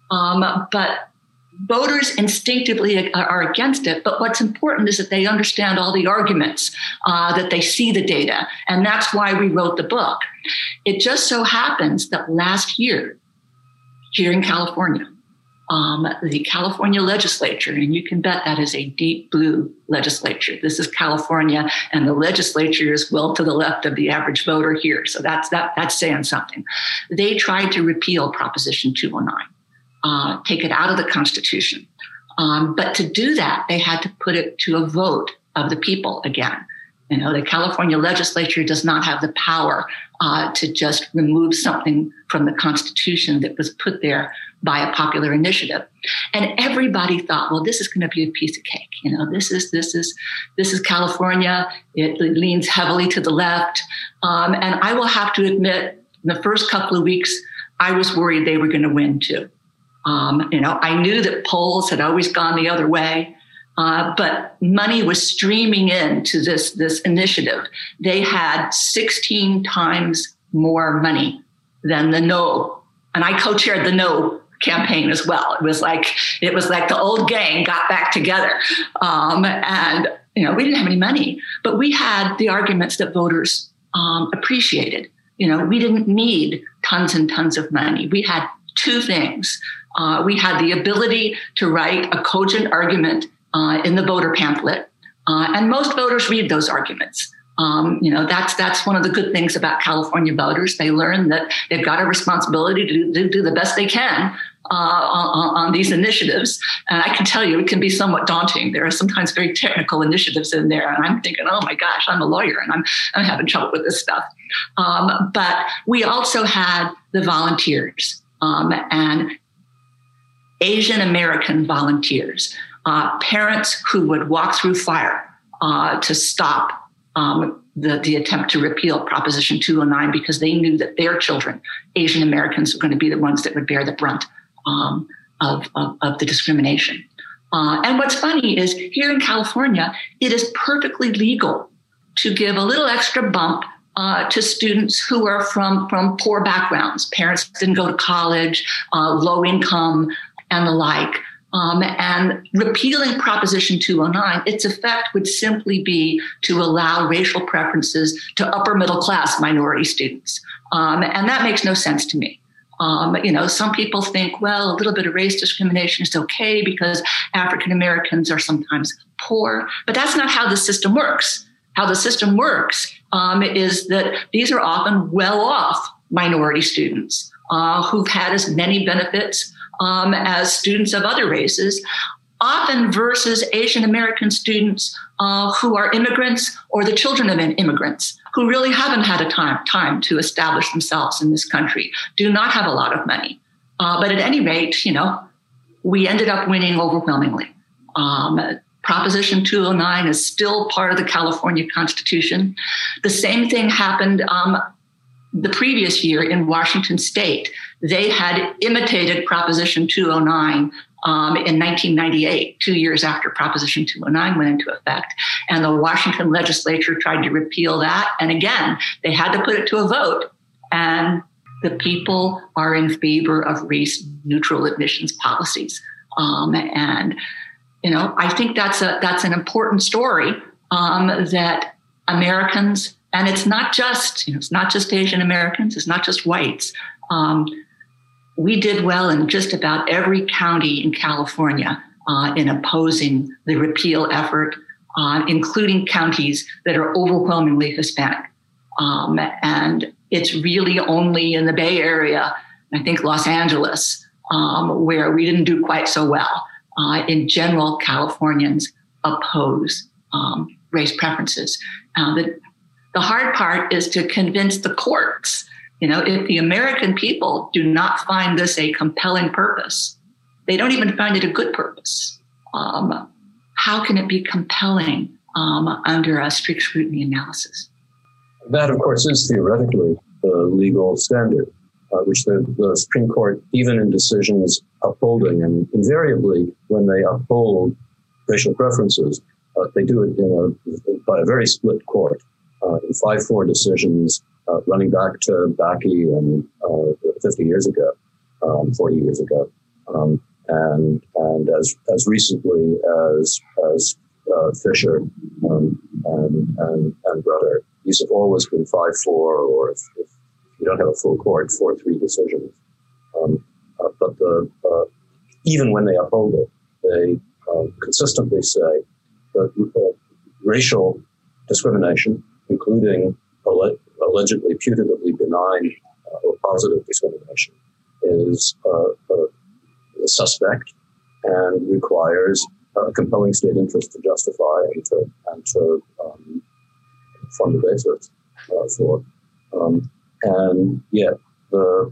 Um, but voters instinctively are against it. But what's important is that they understand all the arguments, uh, that they see the data. And that's why we wrote the book. It just so happens that last year, here in California, Um, the California legislature, and you can bet that is a deep blue legislature. This is California, and the legislature is well to the left of the average voter here. So that's that, that's saying something. They tried to repeal Proposition two oh nine, uh, take it out of the Constitution. Um, but to do that, they had to put it to a vote of the people again. You know, the California legislature does not have the power uh, to just remove something from the Constitution that was put there by a popular initiative. And everybody thought, well, this is going to be a piece of cake. You know, this is this is this is California. It leans heavily to the left. Um, and I will have to admit, in the first couple of weeks, I was worried they were going to win too. Um, you know, I knew that polls had always gone the other way. Uh, but money was streaming into this, this initiative. They had sixteen times more money than the no. And I co-chaired the no campaign as well. It was like, it was like the old gang got back together. Um, and, you know, we didn't have any money, but we had the arguments that voters um, appreciated. You know, we didn't need tons and tons of money. We had two things. Uh, we had the ability to write a cogent argument Uh, in the voter pamphlet. Uh, and most voters read those arguments. Um, you know, that's that's one of the good things about California voters. They learn that they've got a responsibility to do, do the best they can uh, on, on these initiatives. And I can tell you, it can be somewhat daunting. There are sometimes very technical initiatives in there. And I'm thinking, oh my gosh, I'm a lawyer and I'm, I'm having trouble with this stuff. Um, but we also had the volunteers um, and Asian American volunteers. Uh, parents who would walk through fire uh, to stop um, the, the attempt to repeal Proposition two oh nine because they knew that their children, Asian Americans, were going to be the ones that would bear the brunt um, of, of, of the discrimination. Uh, and what's funny is here in California, it is perfectly legal to give a little extra bump uh, to students who are from, from poor backgrounds. Parents didn't go to college, uh, low income, and the like. Um, and repealing Proposition two oh nine, its effect would simply be to allow racial preferences to upper middle class minority students. Um, and that makes no sense to me. Um, you know, some people think, well, a little bit of race discrimination is okay because African Americans are sometimes poor. But that's not how the system works. How the system works um, is that these are often well-off minority students uh, who've had as many benefits Um, as students of other races, often versus Asian American students uh, who are immigrants or the children of immigrants who really haven't had a time, time to establish themselves in this country, do not have a lot of money. Uh, but at any rate, you know, we ended up winning overwhelmingly. Um, Proposition two oh nine is still part of the California Constitution. The same thing happened um, the previous year in Washington State. They had imitated Proposition two oh nine um, in nineteen ninety-eight, two years after Proposition two oh nine went into effect. And the Washington legislature tried to repeal that. And again, they had to put it to a vote. And the people are in favor of race-neutral admissions policies. Um, and, you know, I think that's a that's an important story um, that Americans, and it's not just, you know, it's not just Asian Americans, it's not just whites. Um, we did well in just about every county in California uh, in opposing the repeal effort, uh, including counties that are overwhelmingly Hispanic. Um, and it's really only in the Bay Area, I think Los Angeles, um, where we didn't do quite so well. Uh, in general, Californians oppose um, race preferences. Uh, the, the hard part is to convince the courts. You know, if the American people do not find this a compelling purpose, they don't even find it a good purpose. Um, how can it be compelling um, under a strict scrutiny analysis? That, of course, is theoretically the legal standard, uh, which the, the Supreme Court, even in decisions upholding, and invariably when they uphold racial preferences, uh, they do it in a, by a very split court. Uh, in five four decisions uh, running back to Bakke and uh, fifty years ago, um, forty years ago, um, and and as as recently as as uh, Fisher um, and and and Grutter, these have always been five four, or if, if you don't have a full court, four three decisions. Um, uh, but the uh, even when they uphold it, they uh, consistently say that uh, racial discrimination, including alle- allegedly putatively benign uh, or positive discrimination, is uh, uh, suspect and requires a compelling state interest to justify and to, and to um, form the basis uh, for. Um, and yet the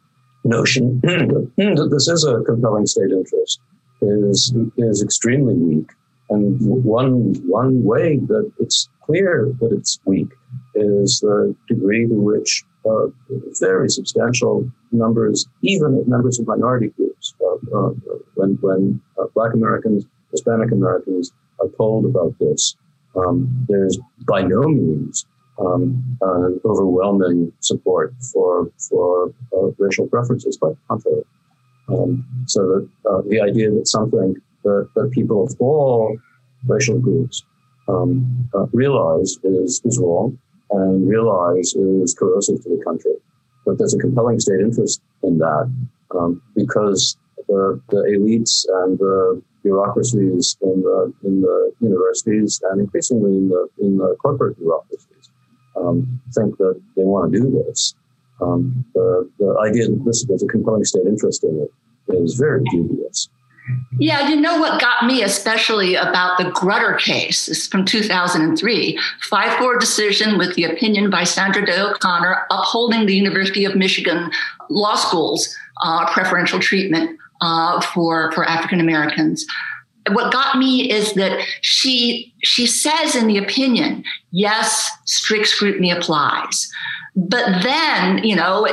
notion that this is a compelling state interest is is extremely weak. And one one way that it's clear that it's weak is the degree to which uh, very substantial numbers, even members of minority groups, uh, uh, when when uh, Black Americans, Hispanic Americans are told about this, um, there's by no means um, an overwhelming support for for uh, racial preferences, by the contrary. Um, so that uh, the idea that something that, that people of all racial groups um, uh, realize is, is wrong and realize is corrosive to the country. But there's a compelling state interest in that um, because the, the elites and the bureaucracies in the in the universities and increasingly in the in the corporate bureaucracies um, think that they want to do this. Um, the, the idea that this there's a compelling state interest in it is very dubious. Yeah, you know what got me especially about the Grutter case? This is from two thousand three, five four decision with the opinion by Sandra Day O'Connor upholding the University of Michigan Law School's uh, preferential treatment uh, for, for African Americans. What got me is that she she says in the opinion, yes, strict scrutiny applies. But then, you know,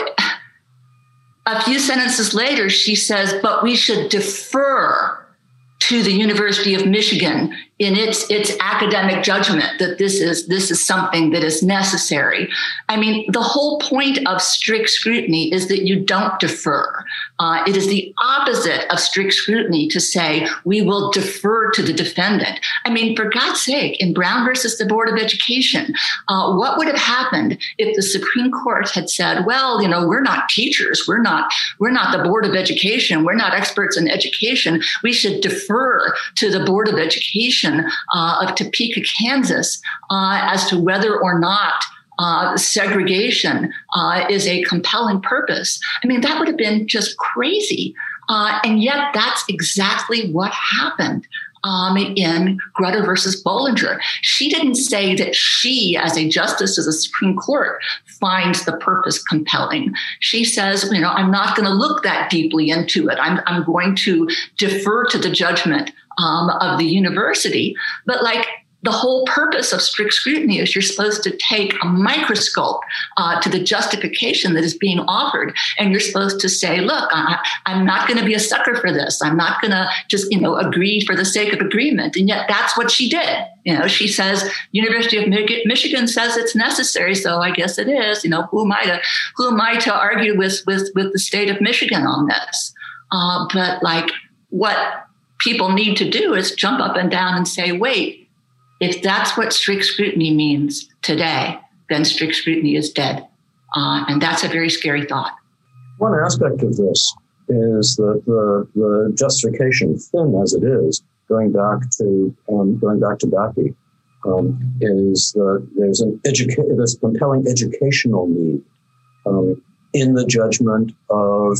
a few sentences later, she says, but we should defer to the University of Michigan in its its academic judgment that this is this is something that is necessary. I mean, the whole point of strict scrutiny is that you don't defer. Uh, it is the opposite of strict scrutiny to say we will defer to the defendant. I mean, for God's sake, in Brown versus the Board of Education, uh, what would have happened if the Supreme Court had said, well, you know, we're not teachers, we're not we're not the Board of Education, we're not experts in education, we should defer to the Board of Education Uh, of Topeka, Kansas, uh, as to whether or not uh, segregation uh, is a compelling purpose. I mean, that would have been just crazy. Uh, and yet that's exactly what happened um, in Grutter versus Bollinger. She didn't say that she, as a justice of the Supreme Court, finds the purpose compelling. She says, you know, I'm not going to look that deeply into it. I'm, I'm going to defer to the judgment Um, of the university. But like the whole purpose of strict scrutiny is you're supposed to take a microscope uh, to the justification that is being offered. And you're supposed to say, look, I, I'm not going to be a sucker for this. I'm not going to just, you know, agree for the sake of agreement. And yet that's what she did. You know, she says, University of Michigan says it's necessary. So I guess it is. You know, who am I to, who am I to argue with, with, with the state of Michigan on this? Uh, but like what people need to do is jump up and down and say, wait, if that's what strict scrutiny means today, then strict scrutiny is dead. Uh, and that's a very scary thought. One aspect of this is that the, the justification, thin as it is, going back to um, going back to Bakke, um, is that there's an educa- there's a compelling educational need um, in the judgment of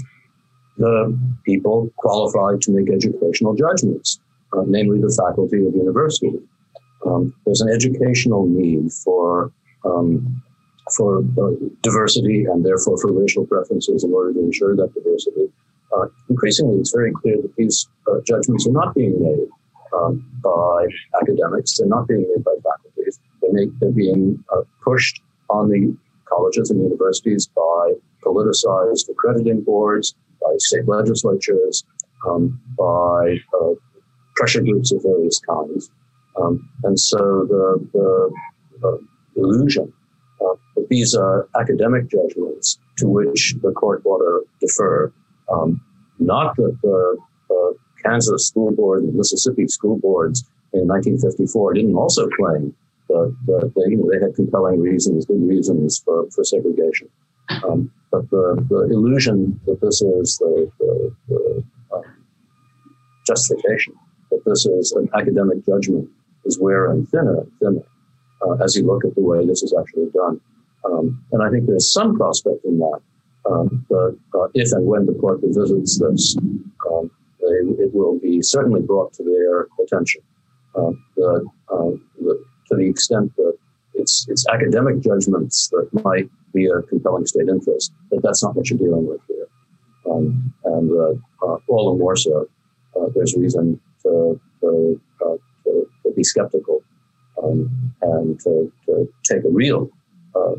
the people qualified to make educational judgments, uh, namely the faculty of the university. Um, there's an educational need for um, for uh, diversity and therefore for racial preferences in order to ensure that diversity uh, increasingly it's very clear that these uh, judgments are not being made um, by academics. They're not being made by faculties. They're, make, they're being uh, pushed on the colleges and universities by politicized accrediting boards, by state legislatures, um, by uh, pressure groups of various kinds. Um, and so the, the uh, illusion uh, that these are academic judgments to which the court ought to defer, um, not that the uh, Kansas school board and Mississippi school boards in nineteen fifty-four didn't also claim that, that they, you know, they had compelling reasons, good reasons for, for segregation. Um, but the, the illusion that this is the, the, the um, justification, that this is an academic judgment, is wearing thinner and thinner uh, as you look at the way this is actually done. Um, and I think there's some prospect in that, um, but uh, if and when the court revisits this, um, they, it will be certainly brought to their attention. Uh, that, uh, the, to the extent that it's, it's academic judgments that might be a compelling state interest, that that's not what you're dealing with here. Um, and uh, uh, all the more so, uh, there's reason to, to, uh, to, to be skeptical um, and to, to take a real, uh,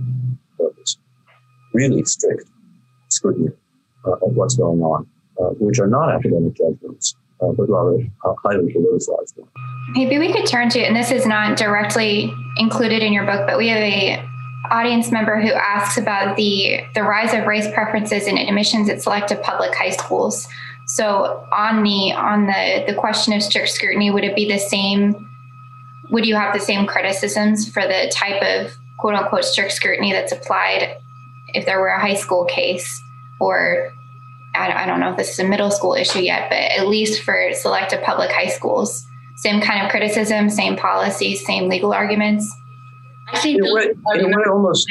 really strict scrutiny uh, of what's going on, uh, which are not academic judgments, uh, but rather uh, highly politicized ones. Maybe we could turn to, and this is not directly included in your book, but we have a audience member who asks about the, the rise of race preferences in admissions at selective public high schools. So on the on the, the question of strict scrutiny, would it be the same, would you have the same criticisms for the type of quote unquote strict scrutiny that's applied if there were a high school case, or I, I don't know if this is a middle school issue yet, but at least for selective public high schools, same kind of criticism, same policies, same legal arguments? I think in a way, in a way almost.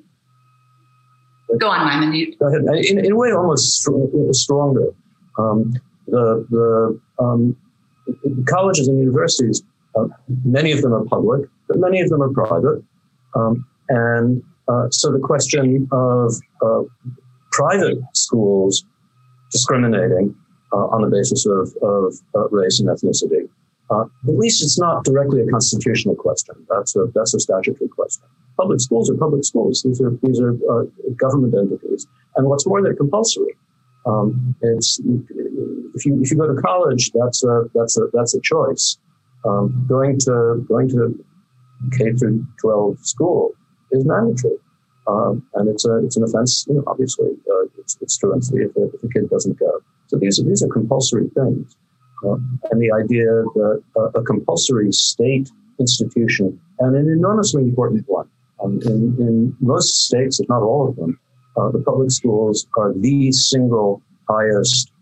Go on, Maimon. Go ahead. In, in a way, almost stronger. Um, the the um, colleges and universities, uh, many of them are public, but many of them are private, um, and uh, so the question of uh, private schools discriminating uh, on the basis of, of uh, race and ethnicity. Uh, at least it's not directly a constitutional question. That's a that's a statutory question. Public schools are public schools. These are these are uh, government entities, and what's more, they're compulsory. Um, it's if you if you go to college, that's a that's a that's a choice. Um, going to going to K through twelve school is mandatory, um, and it's a it's an offense. You know, obviously, uh, it's it's truancy if a, if a kid doesn't go. So these are these are compulsory things. Uh, and the idea that uh, a compulsory state institution, and an enormously important one, um, in, in most states, if not all of them, uh, the public schools are the single highest,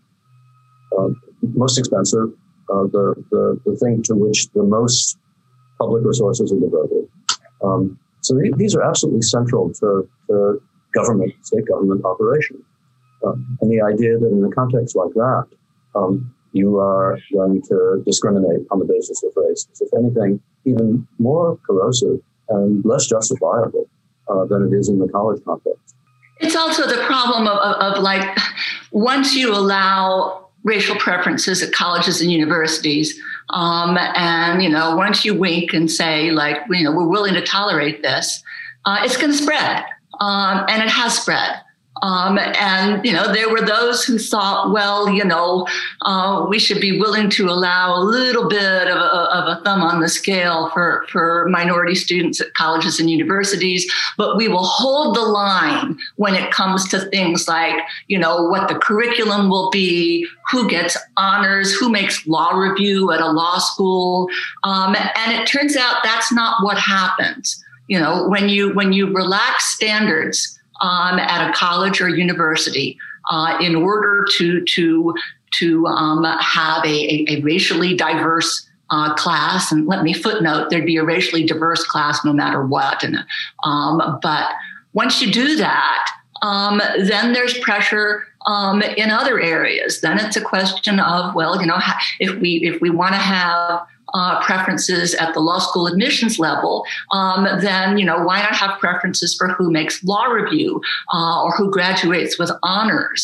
uh, most expensive, uh, the, the, the thing to which the most public resources are devoted. Um, so th- these are absolutely central to, to government, state government operations. Uh, and the idea that in a context like that, um, you are going to discriminate on the basis of race is, if anything, even more corrosive and less justifiable uh, than it is in the college context. It's also the problem of, of, of like, once you allow racial preferences at colleges and universities, um, and, you know, once you wink and say, like, you know, we're willing to tolerate this, uh, it's going to spread. Um, and it has spread. Um, and, you know, there were those who thought, well, you know, uh, we should be willing to allow a little bit of a, of a thumb on the scale for, for minority students at colleges and universities, but we will hold the line when it comes to things like, you know, what the curriculum will be, who gets honors, who makes law review at a law school. Um, and it turns out that's not what happens. You know, when you when you relax standards Um, at a college or university, uh, in order to to to um, have a, a, a racially diverse uh, class, and let me footnote, there'd be a racially diverse class no matter what. And um, but once you do that, um, then there's pressure um, in other areas. Then it's a question of, well, you know, if we if we want to have Uh, preferences at the law school admissions level, um, then, you know, why not have preferences for who makes law review uh, or who graduates with honors?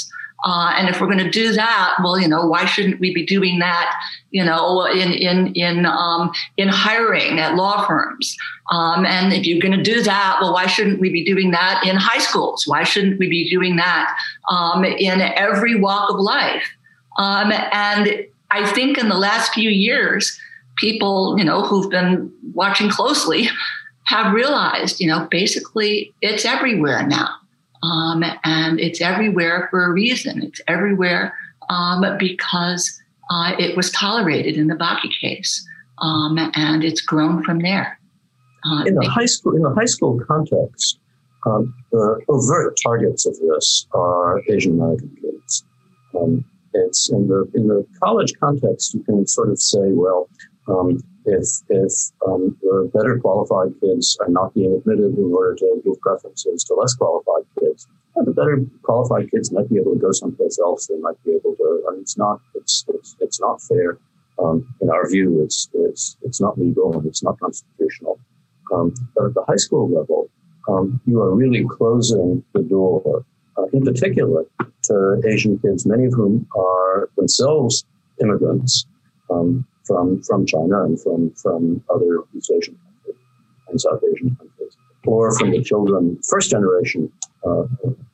Uh, and if we're going to do that, well, you know, why shouldn't we be doing that, you know, in in in um, in hiring at law firms? Um, and if you're going to do that, well, why shouldn't we be doing that in high schools? Why shouldn't we be doing that um, in every walk of life? Um, and I think in the last few years, people, you know, who've been watching closely have realized, you know, basically it's everywhere now. Um, and it's everywhere for a reason. It's everywhere um, because uh, it was tolerated in the Bakke case, um, and it's grown from there. Uh, in the high school, in the high school context, um, the overt targets of this are Asian American kids. Um, it's in the in the college context, you can sort of say, well, um, if if um, the better qualified kids are not being admitted in order to give preferences to less qualified kids, well, the better qualified kids might be able to go someplace else. They might be able to. I mean, it's not it's it's it's not fair. Um, in our view, it's it's it's not legal and it's not constitutional. Um, but at the high school level, um, you are really closing the door, uh, in particular, to Asian kids, many of whom are themselves immigrants. Um, from from China and from, from other East Asian countries and South Asian countries, or from the children, first generation uh,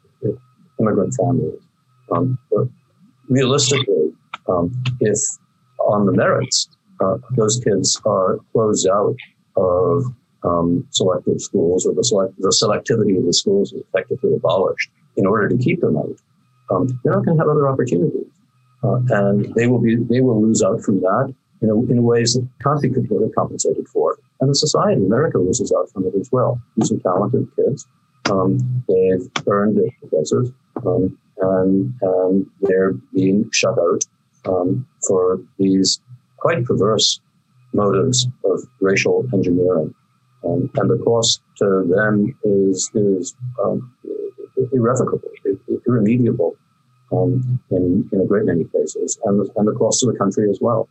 immigrant families. Um, but realistically, um, if on the merits, uh, those kids are closed out of um, selective schools, or the, select, the selectivity of the schools is effectively abolished in order to keep them out, um, they're not going to have other opportunities. Uh, and they will be they will lose out from that in, a, in ways that can't be completely compensated for. And the society, America, loses out from it as well. These are talented kids. Um, they've earned their places, um, and, and they're being shut out um, for these quite perverse motives of racial engineering. Um, and the cost to them is, is um, irrevocable, irremediable. Um, in, in a great many cases, and the, and the cost to the country as well.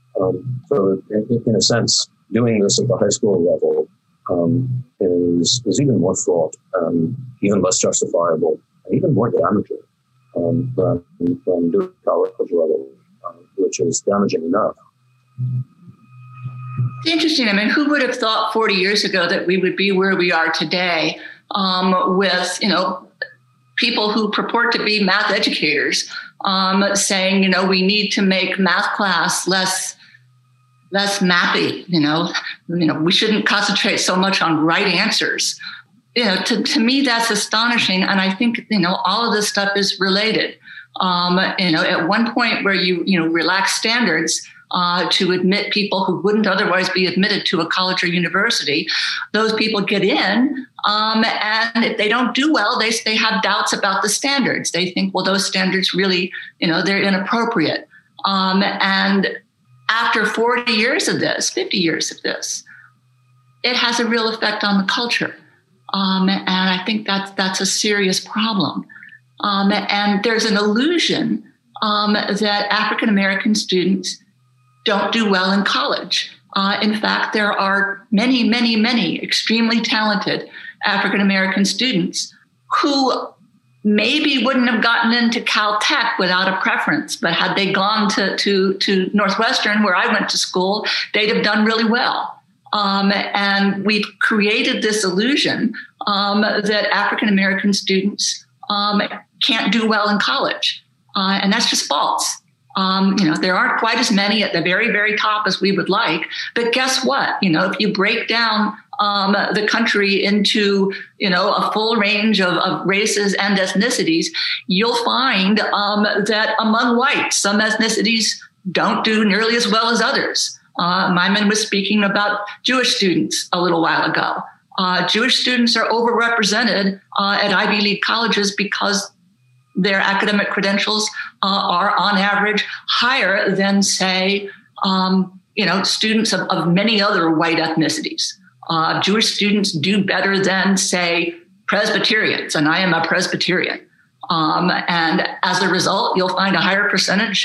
Um, so, in, in a sense, doing this at the high school level um, is is even more fraught, um, even less justifiable, and even more damaging um, than, than doing at the college level, um, which is damaging enough. It's interesting. I mean, who would have thought forty years ago that we would be where we are today um, with, you know, people who purport to be math educators um, saying, you know, we need to make math class less less mappy, you know, you know, we shouldn't concentrate so much on right answers. You know, to, to me, that's astonishing. And I think, you know, all of this stuff is related. Um, you know, at one point where you, you know, relax standards uh, to admit people who wouldn't otherwise be admitted to a college or university, those people get in. Um, and if they don't do well, they they have doubts about the standards. They think, well, those standards really, you know, they're inappropriate. Um, and after forty years of this, fifty years of this, it has a real effect on the culture. Um, and I think that's, that's a serious problem. Um, and there's an illusion um, that African-American students don't do well in college. Uh, in fact, there are many, many, many extremely talented African-American students who maybe wouldn't have gotten into Caltech without a preference, but had they gone to, to, to Northwestern, where I went to school, they'd have done really well. Um, and we've created this illusion um, that African-American students um, can't do well in college. Uh, and that's just false. Um, you know, there aren't quite as many at the very, very top as we would like. But guess what? You know, if you break down um, the country into, you know, a full range of, of races and ethnicities, you'll find um, that among whites, some ethnicities don't do nearly as well as others. Uh, Maimon was speaking about Jewish students a little while ago. Uh, Jewish students are overrepresented uh, at Ivy League colleges because their academic credentials uh, are on average higher than, say, um, you know, students of, of many other white ethnicities. Uh, Jewish students do better than, say, Presbyterians, and I am a Presbyterian. Um, and as a result, you'll find a higher percentage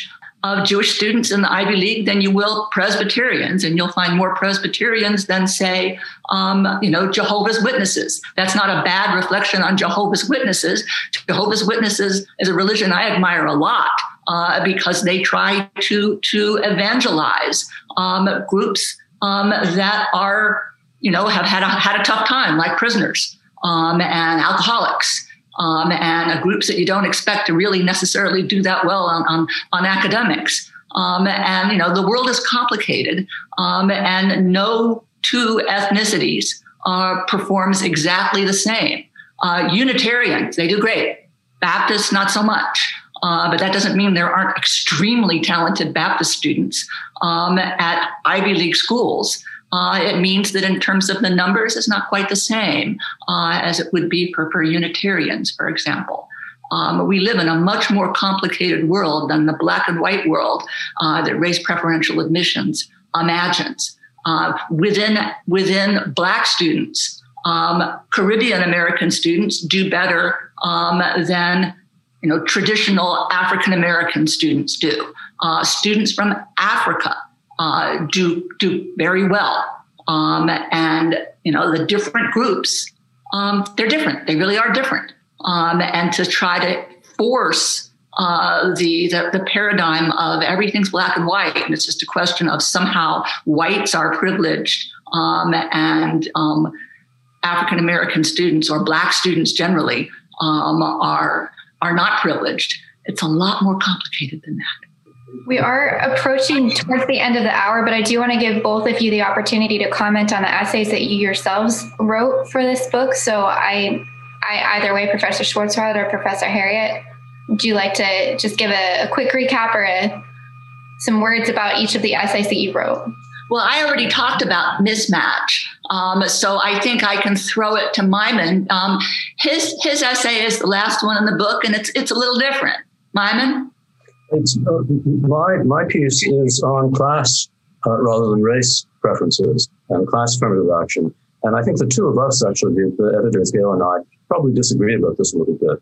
of Jewish students in the Ivy League than you will Presbyterians, and you'll find more Presbyterians than, say, um, you know, Jehovah's Witnesses. That's not a bad reflection on Jehovah's Witnesses. Jehovah's Witnesses is a religion I admire a lot uh, because they try to to evangelize um, groups um, that are, you know, have had a, had a tough time, like prisoners um, and alcoholics. Um, and uh, groups that you don't expect to really necessarily do that well on, on, on academics. Um, and, you know, the world is complicated, um, and no two ethnicities uh, performs exactly the same. Uh, Unitarians, they do great. Baptists, not so much. Uh, but that doesn't mean there aren't extremely talented Baptist students um, at Ivy League schools. Uh, it means that in terms of the numbers, it's not quite the same uh, as it would be for, for Unitarians, for example. Um, we live in a much more complicated world than the black and white world uh, that race preferential admissions imagines. Uh, within, within Black students, um, Caribbean American students do better um, than you know, traditional African American students do. Uh, students from Africa Uh, do do very well, um, and you know the different groups, um, they're different. They really are different, um, and to try to force uh, the, the the paradigm of everything's black and white, and it's just a question of somehow whites are privileged um, and um, African American students or Black students generally um, are are not privileged. It's a lot more complicated than that. We are approaching towards the end of the hour, but I do want to give both of you the opportunity to comment on the essays that you yourselves wrote for this book. So I, I either way, Professor Schwarzwald or Professor Harriet, would you like to just give a, a quick recap or a, some words about each of the essays that you wrote? Well, I already talked about mismatch, um, so I think I can throw it to Maimon. Um, his his essay is the last one in the book, and it's it's a little different. Maimon? It's, uh, my my piece is on class uh, rather than race preferences and class affirmative action. And I think the two of us, actually, the, the editors, Gail and I, probably disagree about this a little bit.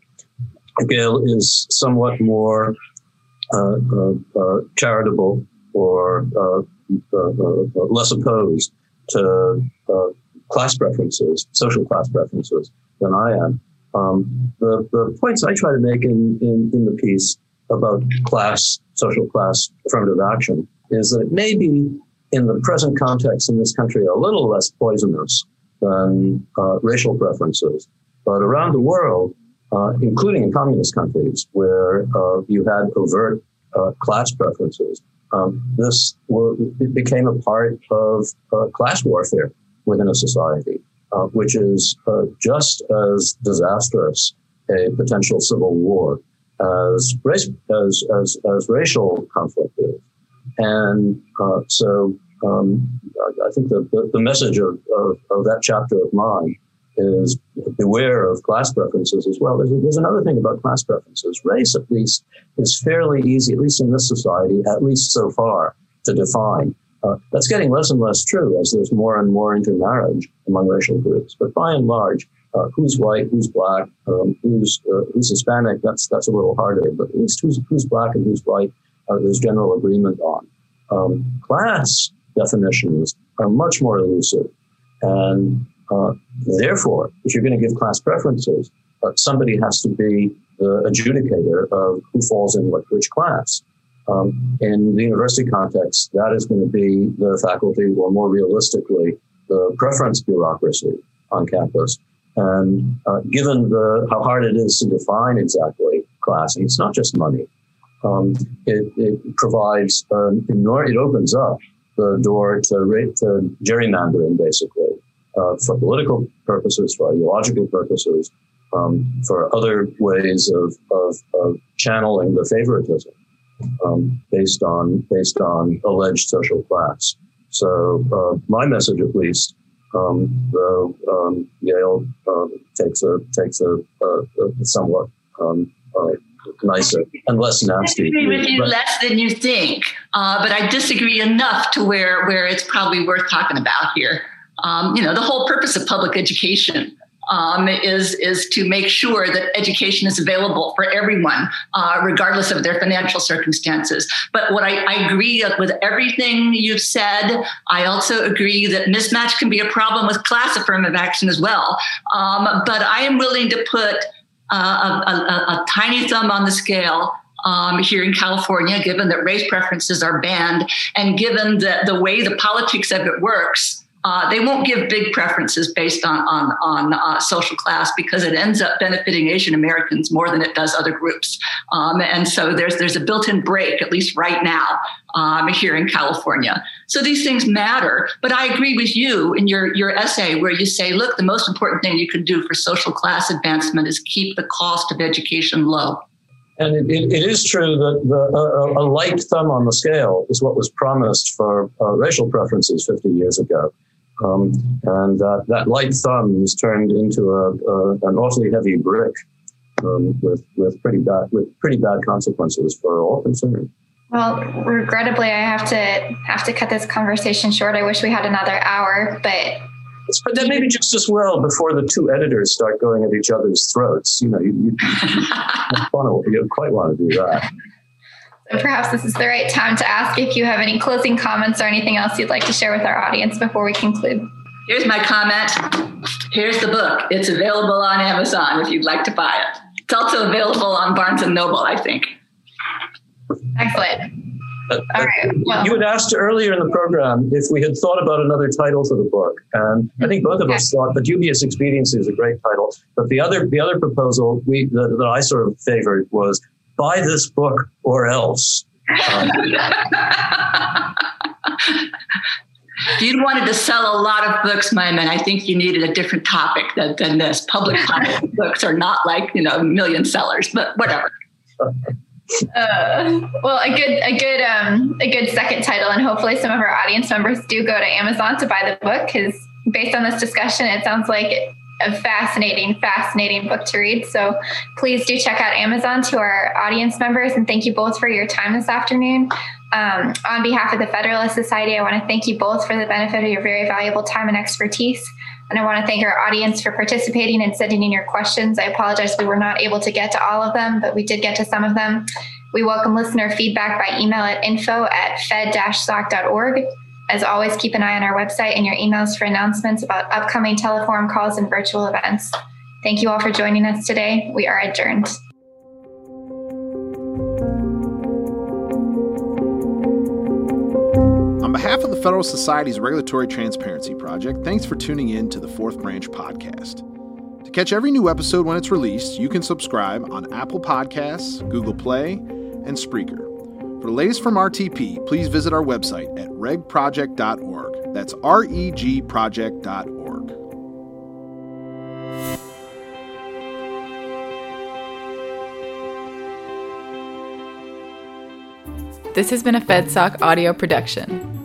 Gail is somewhat more uh, uh, uh, charitable or uh, uh, uh, less opposed to uh, class preferences, social class preferences, than I am. Um, the, the points I try to make in, in, in the piece about class, social class affirmative action is that it may be in the present context in this country a little less poisonous than uh, racial preferences. But around the world, uh, including in communist countries where uh, you had overt uh, class preferences, um, this w- it became a part of uh, class warfare within a society, uh, which is uh, just as disastrous a potential civil war as race, as, as, as racial conflict is. And uh, so um, I think the, the, the message of, of, of that chapter of mine is beware of class preferences as well. There's, there's another thing about class preferences. Race, at least, is fairly easy, at least in this society, at least so far, to define. Uh, that's getting less and less true as there's more and more intermarriage among racial groups. But by and large, Uh, who's white, who's black, um, who's uh, who's Hispanic, that's that's a little harder. But at least who's who's black and who's white, uh, there's general agreement on. Um, class definitions are much more elusive. And uh, therefore, if you're going to give class preferences, uh, somebody has to be the adjudicator of who falls in what, which class. Um, in the university context, that is going to be the faculty, or more realistically, the preference bureaucracy on campus. And uh, given the how hard it is to define exactly class, and it's not just money, um, it, it provides an enormous, it opens up the door to, to gerrymandering, basically, uh, for political purposes, for ideological purposes, um, for other ways of, of, of channeling the favoritism um, based on based on alleged social class. So uh, my message, at least. Um, though um, Yale uh, takes a takes a, a, a somewhat um, uh, nicer and less nasty. I agree with you but, less than you think, uh, but I disagree enough to where where it's probably worth talking about here. Um, you know, the whole purpose of public education um, is, is to make sure that education is available for everyone, uh, regardless of their financial circumstances. But what I, I agree with everything you've said. I also agree that mismatch can be a problem with class affirmative action as well. Um, but I am willing to put uh, a, a, a tiny thumb on the scale Um, here in California, given that race preferences are banned, and given that the way the politics of it works, uh, they won't give big preferences based on on, on uh, social class, because it ends up benefiting Asian Americans more than it does other groups. Um, and so there's there's a built-in break, at least right now, um, here in California. So these things matter. But I agree with you in your, your essay where you say, look, the most important thing you can do for social class advancement is keep the cost of education low. And it, it, it is true that the, uh, a light thumb on the scale is what was promised for uh, racial preferences fifty years ago. Um, and uh, that light thumb is turned into a, a, an awfully heavy brick um, with, with, pretty bad, with pretty bad consequences for all concerned. Well, regrettably, I have to have to cut this conversation short. I wish we had another hour, but... But that may be just as well before the two editors start going at each other's throats. You know, you, you, you don't quite want to do that. So perhaps this is the right time to ask if you have any closing comments or anything else you'd like to share with our audience before we conclude. Here's my comment. Here's the book. It's available on Amazon if you'd like to buy it. It's also available on Barnes and Noble, I think. Excellent. Uh, All right. Well, you had asked earlier in the program if we had thought about another title for the book, and I think both of us thought that Dubious Expediency is a great title. But the other the other proposal we that, that I sort of favored was Buy This Book or Else. Um, if you wanted to sell a lot of books, my man, I think you needed a different topic than, than this. Public books are not like, you know, million sellers, but whatever. Uh, well, a good, a good, um, a good second title, and hopefully some of our audience members do go to Amazon to buy the book, because based on this discussion, it sounds like a fascinating, fascinating book to read. So please do check out Amazon to our audience members, and thank you both for your time this afternoon. Um, on behalf of the Federalist Society, I want to thank you both for the benefit of your very valuable time and expertise. And I want to thank our audience for participating and sending in your questions. I apologize we were not able to get to all of them, but we did get to some of them. We welcome listener feedback by email at info at fed dash soc dot org. As always, keep an eye on our website and your emails for announcements about upcoming teleforum calls and virtual events. Thank you all for joining us today. We are adjourned. On behalf of the Federal Society's Regulatory Transparency Project, thanks for tuning in to the Fourth Branch podcast. To catch every new episode when it's released, you can subscribe on Apple Podcasts, Google Play, and Spreaker. For the latest from R T P, please visit our website at reg project dot org. That's R E G project dot org. This has been a FedSoc audio production.